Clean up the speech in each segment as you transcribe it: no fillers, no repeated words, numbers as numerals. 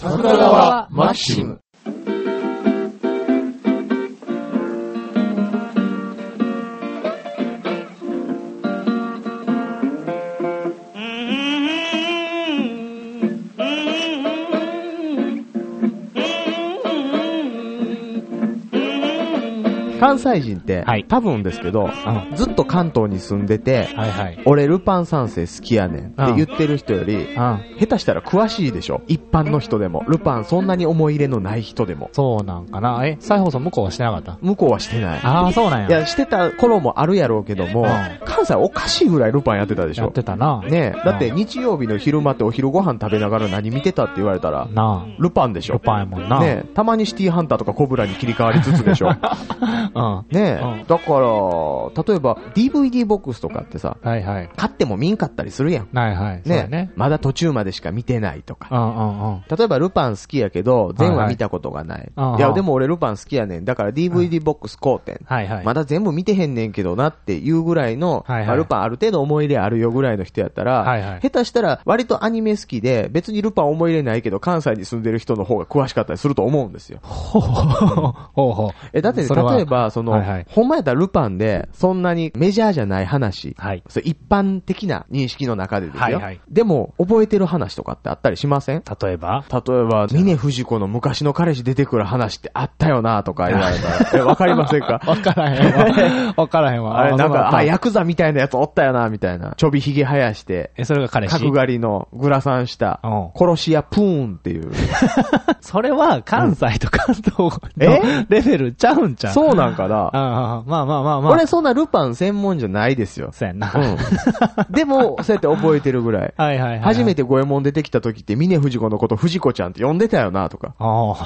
桜川マキシム。 関西人って、 はい、 多分ですけど、ずっと関東に住んでて、 はいはい、 俺ルパン三世好きやねんって言ってる人より、下手したら詳しいでしょ。一般の人でも。ルパンそんなに思い入れのない人でも。 そうなんかな。再放送向こうはしてなかった？ 向こうはしてない。 ああ、そうなんや。 いや、してた頃もあるやろうけども、関西おかしいぐらいルパンやってたでしょ。 やってたな。 ねえ、だって日曜日の昼間ってお昼ご飯食べながら何見てたって言われたら、ルパンでしょ。 ルパンやもんな。 ねえ、たまにシティハンターとかコブラに切り替わりつつでしょ。ねえ、だから、例えば DVD ボックスとかってさ、 はいはい、 買っても見んかったりするやん。 はいはい。 ね、まだ途中までしか見てないとか。例えばルパン好きやけど、全話見たことがない。いや、でも俺ルパン好きやねん。だから DVD ボックス買うてん。まだ全部見てへんねんけどなっていうぐらいの、ルパンある程度思い入れあるよぐらいの人やったら、下手したら割とアニメ好きで、別にルパン思い入れないけど、関西に住んでる人の方が詳しかったりすると思うんですよ。だって、例えば、ほんまやったらルパンで、そんなにメジャーじゃない話、一般的な認識の中でですよ。でも、覚えてる話とかってあったりしません？ 例えば、 峰不二子の昔の彼氏出てくる話ってあったよなとか言われたら、わかりませんか？ わからへんわ。わからへんわ。 あれ、なんか、ヤクザみたいなやつおったよなみたいな。ちょびひげ生やして、 それが彼氏？ 角刈りのグラサンした、殺し屋プーンっていう。 それは、関西と関東のレベルちゃうんちゃう？ そうなんかな。 まあ。 俺そんなルパン専門じゃないですよ。 そうやんな。 でも、そうやって覚えてるぐらい。初めて五右衛門出てきた時って、峰不二子のこと不二子ちゃんって呼んでたよな、とか。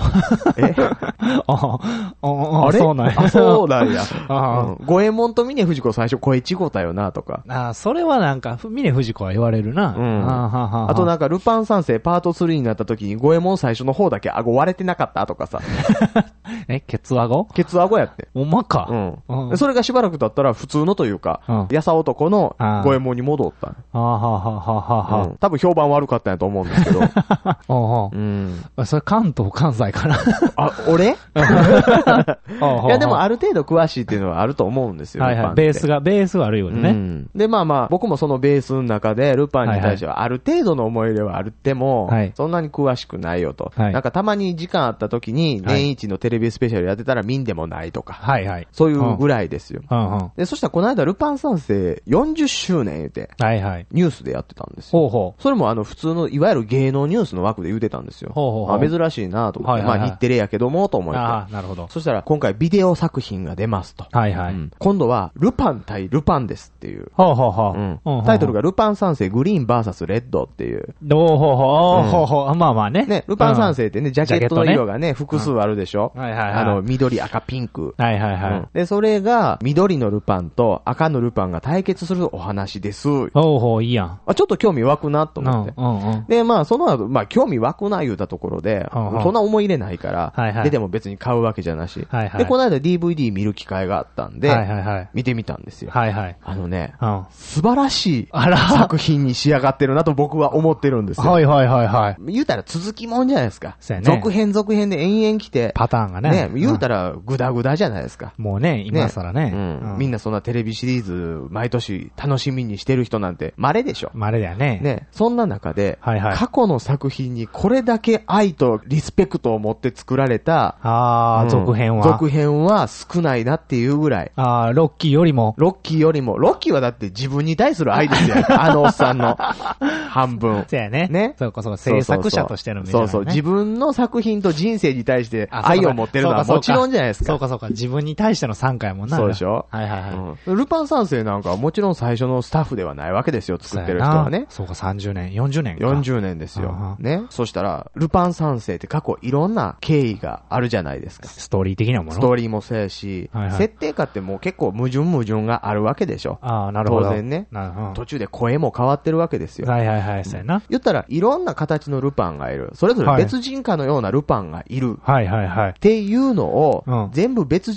あれそうなんや。 あ、そうなんや。五右衛門と峰不二子最初声違ったよな、とか。 それはなんか、峰不二子は言われるな。 あとなんか、ルパン三世パート3になった時に、五右衛門最初の方だけ顎割れてなかったとかさ。 ケツ顎？ ケツ顎やって。 ほんまか。 それがしばらく経ったら普通のというか、やさ男の五右衛門に戻った。多分評判悪かったんやと思うんですけど。 それ関東関西かな。 あ、俺？いやでもある程度詳しいっていうのはあると思うんですよ。 ベースがあるよね。 で、まあ僕もそのベースの中でルパンに対してはある程度の思い入れはあるっても、そんなに詳しくないよと。なんかたまに時間あった時に年一のテレビスペシャルやってたら見んでもないとか。そういうぐらいですよ。で、そしたらこの間ルパン三世40周年言うて、ニュースでやってたんですよ。それも普通のいわゆる芸能ニュースの枠で言うてたんですよ。珍しいなと思って、日テレやけどもと思って。 なるほど。 そしたら今回ビデオ作品が出ますと。今度はルパン対ルパンですっていう。タイトルがルパン三世グリーン VS レッドっていう。 まあまあね。 ルパン三世ってね、ジャケットの色がね、複数あるでしょ。緑、赤、ピンク。で、それが緑のルパンと赤のルパンが対決するお話です。 いいやん。 ちょっと興味湧くなと思って。で、まあその後、興味湧くな言うたところで、そんな思い入れないから、出ても別に買うわけじゃなし。で、この間 DVD 見る機会があったんで、見てみたんですよ。素晴らしい作品に仕上がってるなと僕は思ってるんですよ。言うたら続きもんじゃないですか。続編で延々来て、 パターンがね。 言うたらグダグダじゃないですか。 もうね、今更ね。 みんなそんなテレビシリーズ毎年楽しみにしてる人なんて稀でしょ。 稀だよね。 そんな中で、過去の作品にこれだけ愛とリスペクトを持って作られた、 続編は少ないなっていうぐらい。 ロッキーよりも。 ロッキーはだって自分に対する愛ですよ。あのおっさんの半分。 そうやね。そうか、制作者としての目じゃないね。 自分の作品と人生に対して愛を持ってるのはもちろんじゃないですか。 そうか。自分に対しての参加やもんな。 そうでしょ。ルパン三世なんかはもちろん最初のスタッフではないわけですよ、作ってる人はね。 そうか、30年、40年か。 40年ですよ。ね。そしたら、ルパン三世って過去いろんな経緯があるじゃないですか。 ストーリー的なもの。 ストーリーもそうやし、設定化ってもう結構矛盾があるわけでしょ。 なるほど。 当然ね。途中で声も変わってるわけですよ。 そうやな。 言ったら、いろんな形のルパンがいる。それぞれ別人かのようなルパンがいる。っていうのを、全部別人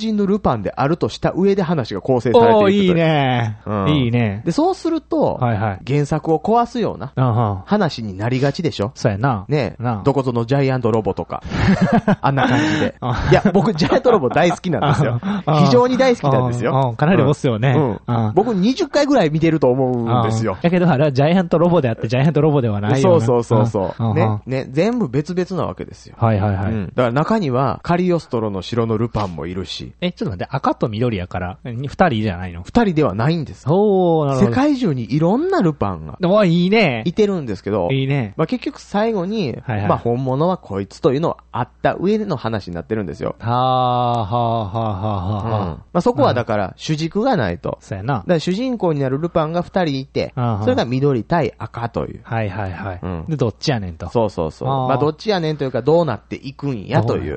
人のルパンであるとした上で話が構成されていくという。 いいね、いいね。 で、そうすると、原作を壊すような話になりがちでしょ。 そうやな。 ね、どこぞのジャイアントロボとか。あんな感じで。いや、僕、ジャイアントロボ大好きなんですよ。非常に大好きなんですよ。 かなり押すよね。 僕20回ぐらい見てると思うんですよ。 だけど、あれはジャイアントロボであって、ジャイアントロボではないよ。 そう。ね、全部別々なわけですよ。だから中には、カリオストロの城のルパンもいるし。 ちょっと待って、赤と緑やから、二人じゃないの？ 二人ではないんです。世界中にいろんなルパンが。 いいね。 いてるんですけど。 いいね。 まあ結局最後に、まあ本物はこいつというのはあった上での話になってるんですよ。まあそこはだから主軸がないと。 そうやな。 だから主人公になるルパンが二人いて、それが緑対赤という。で、どっちやねんと。そう。まあどっちやねんというかどうなっていくんやという。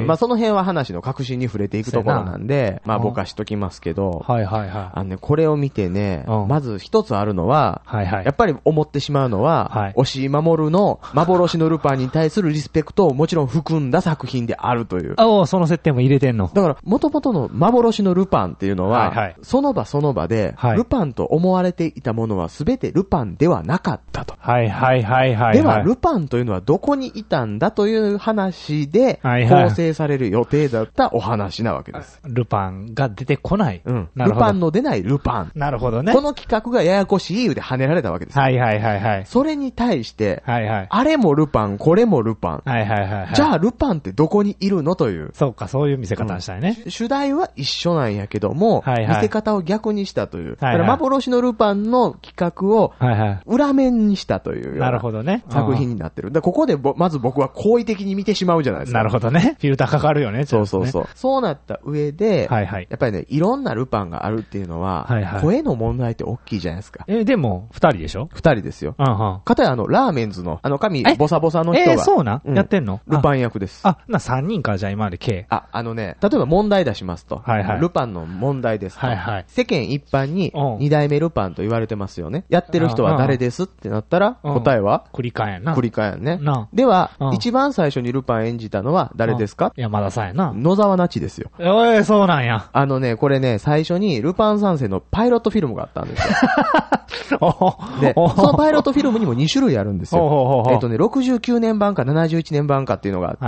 まあその辺は話の核心に触れていくところなんで、まあぼかしときますけど、これを見てね、まず一つあるのは、やっぱり思ってしまうのは、押井守の幻のルパンに対するリスペクトをもちろん含んだ作品であるという。 その設定も入れてんの。 だから元々の幻のルパンっていうのは、その場その場で、ルパンと思われていたものは全てルパンではなかったと。では、ルパンというのはどこにいたんだという話で構成される予定だったお話なわけです。 ルパンが出てこない。 ルパンの出ないルパン。 なるほどね。 この企画がややこしい理由で跳ねられたわけです。それに対して、あれもルパン、これもルパン。じゃあルパンってどこにいるのという。 そうか、そういう見せ方したいね。 主題は一緒なんやけども、見せ方を逆にしたという。だから幻のルパンの企画を裏面にしたというなるほどね。 作品になってる。ここでまず僕は好意的に見てしまうじゃないですか。 なるほどね。フィルターかかるよね。 そうなった上で、やっぱりね、いろんなルパンがあるっていうのは、声の問題って大きいじゃないですか。 でも、二人でしょ？ 二人ですよ。かたやラーメンズの、髪、ボサボサの人が。 そうなやってんの？ ルパン役です。 三人か、じゃあ今まで計。 例えば問題出しますと。ルパンの問題ですと。世間一般に二代目ルパンと言われてますよね。やってる人は誰ですってなったら、答えはクリカンやな。 クリカンやね。では、一番最初にルパン演じたのは誰ですか？ 山田さんやな。 野沢那智ですよ。 そうなんや。 これね、最初にルパン三世のパイロットフィルムがあったんですよ。で、そのパイロットフィルムにも2種類あるんですよ。69年版か71年版かっていうのがあって、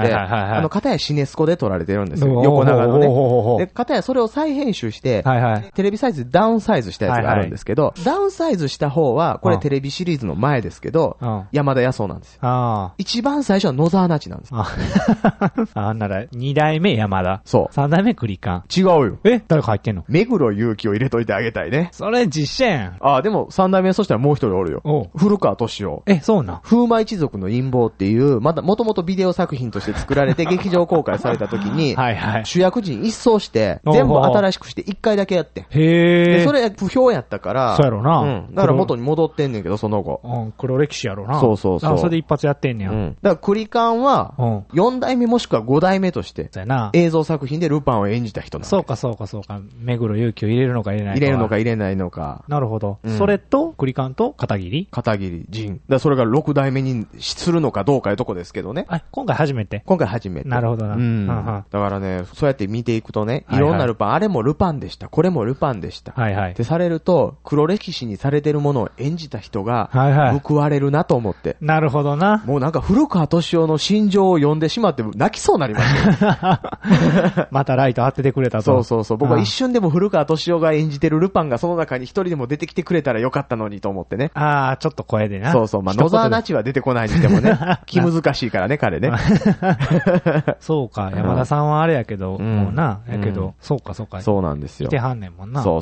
片やシネスコで撮られてるんですよ。横長のね。で、片やそれを再編集して、テレビサイズでダウンサイズしたやつがあるんですけど、ダウンサイズした方は、これテレビシリーズの前ですけど、山田康夫なんですよ。一番最初は野沢那智なんです。 なら、二代目山田。 そう。 三代目クリカン。 違うよ。 誰か入ってんの？ 目黒祐希を入れといてあげたいね。 それ実写やん。 でも三代目そしたらもう一人おるよ。古川敏夫。 そうなん。 風魔一族の陰謀っていう、もともとビデオ作品として作られて劇場公開された時に、主役陣一掃して、全部新しくして一回だけやって。で、それ不評やったから、 そうやろな。 だから元に戻ってんねんけど、その後。 黒歴史やろな。 そう。 それで一発やってんねや。 だからクリカンは、4代目もしくは5代目として、映像作品でルパンを演じた人なんです。 そうか。目黒祐希を入れるのか入れないのか。 入れるのか入れないのか。 なるほど。それと、クリカンと片桐仁。それが6代目にするのかどうかいうとこですけどね。 今回初めて。なるほどな。 だからね、そうやって見ていくとね、いろんなルパン、あれもルパンでした、これもルパンでした。ってされると、黒歴史にされてるものを演じた人が、報われるなと思って。 なるほどな。 もうなんか古川敏夫の心情を読んでしまって泣きそうになりましたよ。 またライト当ててくれたと。 そう。僕は一瞬でも古川敏夫が演じてるルパンがその中に一人でも出てきてくれたらよかったのにと思ってね。 ちょっと声でな。 野沢那智は出てこないにしてもね、気難しいからね、彼ね。 そうか、山田さんはあれやけど、もうな、やけど、そうか。 そうなんですよ。 いてはんねんもんな。 そう。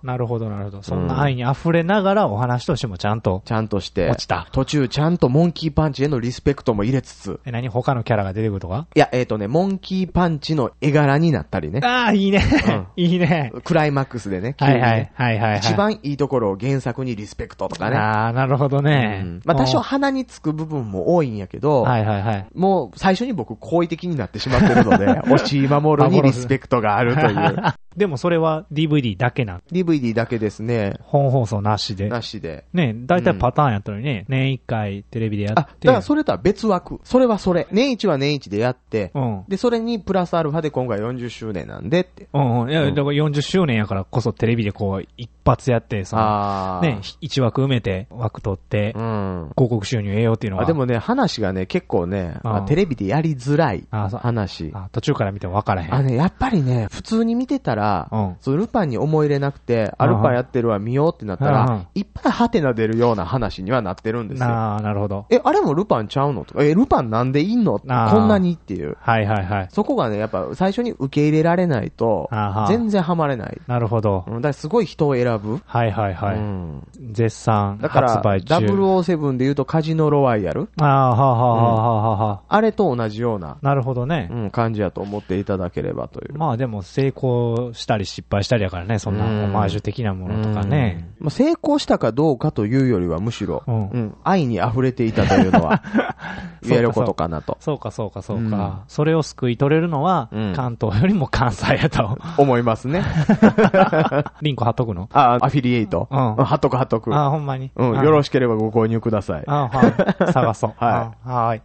なるほど。そんな愛に溢れながらお話としてもちゃんとして、 落ちた。 途中ちゃんとモンキーパンチへのリスペクトも入れつつ。 何他のキャラが出てくるとか？ いや、モンキーパンチの絵柄になったりね。 いいね。いいね。 クライマックスでね。一番いいところを原作にリスペクトとかね。 なるほどね。 多少鼻につく部分も多いんやけど、もう最初に僕好意的になってしまってるので、押井守にリスペクトがあるという。 でもそれは DVD だけなん？ DVD だけですね。 本放送なしで。 なしで。 ね、だいたいパターンやったのにね、年1回テレビでやって。 だからそれとは別枠。それはそれ。年1は年1でやって、で、それにプラスアルファで今回40周年なんでって。 いや、だから40周年やからこそテレビでこう、一発やって、その、ね、1枠埋めて、枠取って、広告収入得ようっていうのは。 でもね、話がね、結構ね、テレビでやりづらい話。 途中から見ても分からへん。 やっぱりね、普通に見てたら、そのルパンに思い入れなくて、ルパンやってるわ見ようってなったら、いっぱいハテナ出るような話にはなってるんですよ。 なるほど。 あれもルパンちゃうのとか、ルパンなんでいんのこんなにっていう。 はいはいはい。 そこがね、やっぱ最初に受け入れられないと、全然ハマれない。 なるほど。 だからすごい人を選ぶ。 はいはいはい。絶賛発売中。 だから、007で言うとカジノロワイヤル。あれと同じような。 なるほどね。 感じやと思っていただければという。 まあでも成功したり失敗したりやからね、そんなオマージュ的なものとかね。 成功したかどうかというよりはむしろ、愛に溢れていたというのは、言えることかなと。 そうか。それを救い取れるのは、関東よりも関西やと。 思いますね。 リンク貼っとくの？ アフィリエイト。貼っとく。 ほんまに。 よろしければご購入ください。 はい。探そう。 はい。 はい。